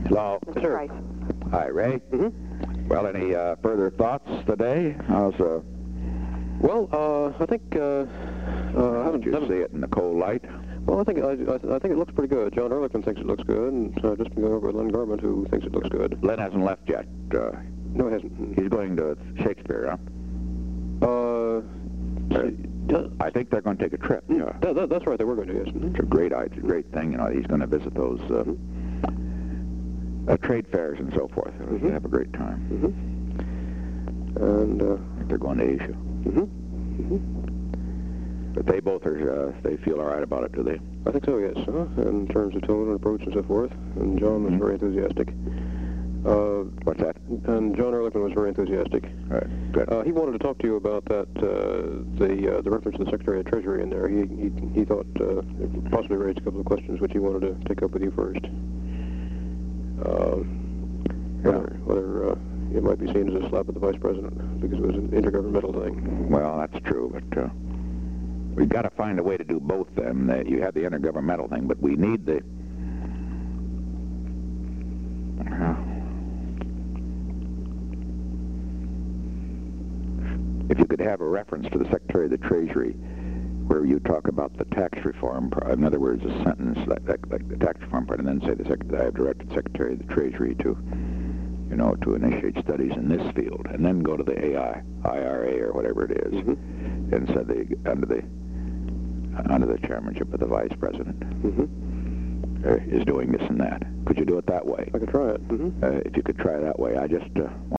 Hello. Mr. Price. Hi, Ray. Well, any further thoughts today? How's Well, I think how did you see it in the cold light? well, I think it looks pretty good. John Ehrlichman thinks it looks good, and I've just been going over with Len Garment, who thinks it looks good. Len hasn't left yet. No, he hasn't. He's going to Shakespeare, huh? I think they're going to take a trip. Yeah. That's right. They were going to. Yes. It's a great idea, great thing. You know, he's going to visit those trade fairs and so forth. They have a great time. And I think they're going to Asia. But they both are. They feel all right about it, do they? I think so. Yes. In terms of tone and approach and so forth. And John was very enthusiastic. What's that? And John Ehrlichman was very enthusiastic. All right. Good. He wanted to talk to you about that, the reference to the Secretary of Treasury in there. He thought it possibly raised a couple of questions which he wanted to take up with you first. Whether it might be seen as a slap at the Vice President because it was an intergovernmental thing. Well, that's true, but we've got to find a way to do both them. You have the intergovernmental thing, but we need the... If you could have a reference to the Secretary of the Treasury where you talk about the tax reform, in other words, a sentence like the tax reform part, and then say I have directed the Secretary of the Treasury to, to initiate studies in this field, and then go to the IRA or whatever it is, and say under the chairmanship of the Vice President is doing this and that. Could you do it that way? I could try it. If you could try it that way, I just want